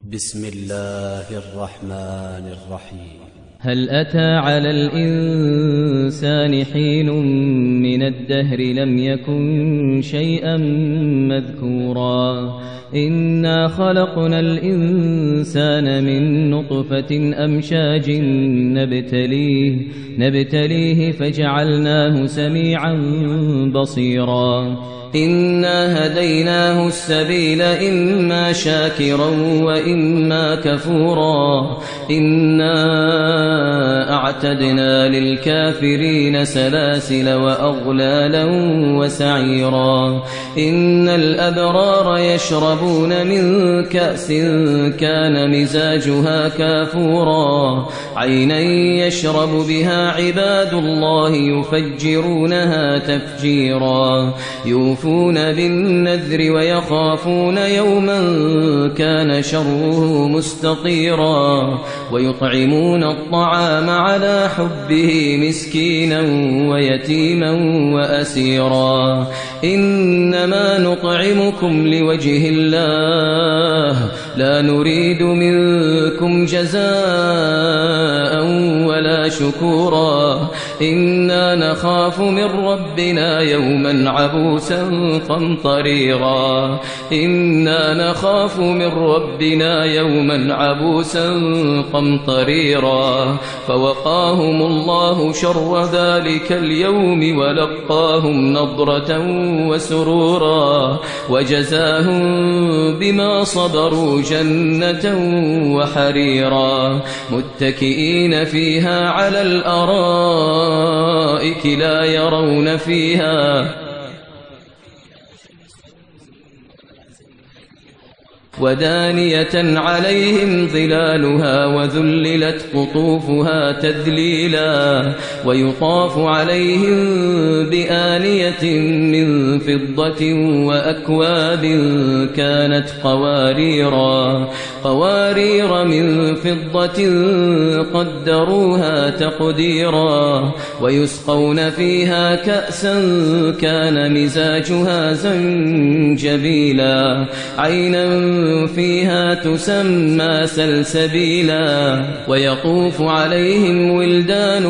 بسم الله الرحمن الرحيم. هل أتى على الإنسان حين من الدهر لم يكن شيئا مذكورا إنا خلقنا الإنسان من نطفة أمشاج نبتليه فجعلناه سميعا بصيرا إنا هديناه السبيل إما شاكرا وإما كفورا إنا أعتدنا للكافرين سلاسل وأغلالا وسعيرا إن الأبرار يشربون من كأس كان مزاجها كافورا عينا يشرب بها عباد الله يفجرونها تفجيرا يوفون بالنذر ويخافون يوما كان شره مستطيرا ويطعمون الطعام على حبه مسكينا ويتيما وأسيرا إنما نطعمكم لوجه الله لا نريد منكم جزاء ولا شكورا إنا نخاف من ربنا يوما عبوسا قمطريرا إنا نخاف من ربنا يوما عبوسا قمطريرا فوقاهم الله شر ذلك اليوم ولقاهم نضرة وسرورا وجزاهم بما صبروا جنة وحريرا متكئين فيها على الأرائك لا يرون فيها ودانية عليهم ظلالها وذللت قطوفها تذليلا ويطاف عليهم بآنية من فضة وأكواب كانت قوارير من فضة قدروها تقديرا ويسقون فيها كأسا كان مزاجها زنجبيلا عينا فيها تسمى سلسبيلا ويطوف عليهم ولدان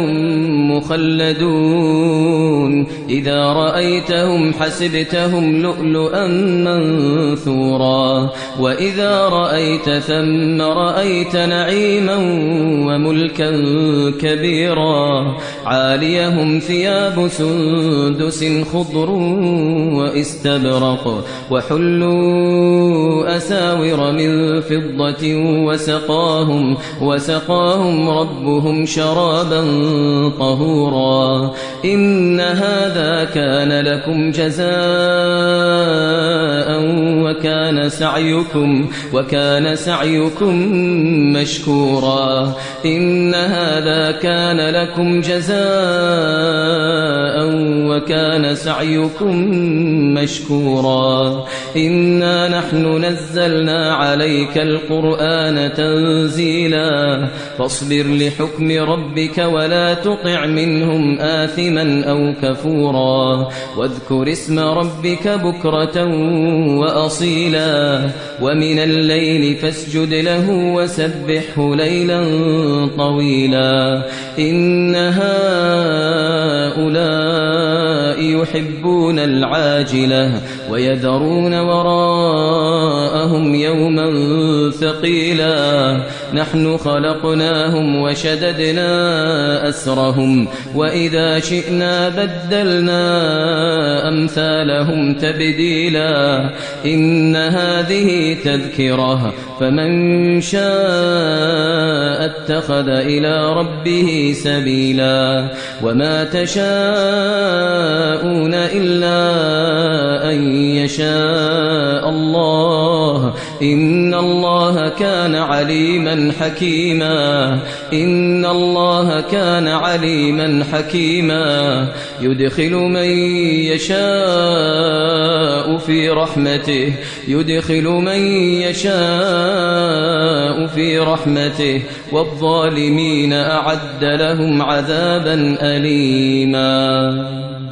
مخلدون إذا رأيتهم حسبتهم لؤلؤا منثورا وإذا رأيت ثم رأيت نعيما وملكا كبيرا عاليهم ثياب سندس خضر واستبرق وحلوا أساور من فضة وسقاهم ربهم شرابا طهورا إن هذا كان لكم جزاء وكان سعيكم مشكورا إن هذا كان لكم جزاء وكان سعيكم مشكورا إنا نحن نزلنا عليك القرآن تنزيلا فاصبر لحكم ربك ولا تطع منهم آثما أو كفورا واذكر اسم ربك بكرة وأصيلا ومن الليل فاسجد له وسبحه ليلا طويلا إن هؤلاء يحبون العاجلة ويذرون وراءهم يوما ثقيلا نحن خلقناهم وشددنا أسرهم وإذا شئنا بدلنا أمثالهم تبديلا إن هذه تذكرة فمن شاء اتخذ إلى ربه سبيلا وما تشاءون إلا أن يشاء الله إن الله كان عليما حكيما إن الله كان عليما حكيما يدخل من يشاء في رحمته والظالمين أعد لهم عذابا أليما.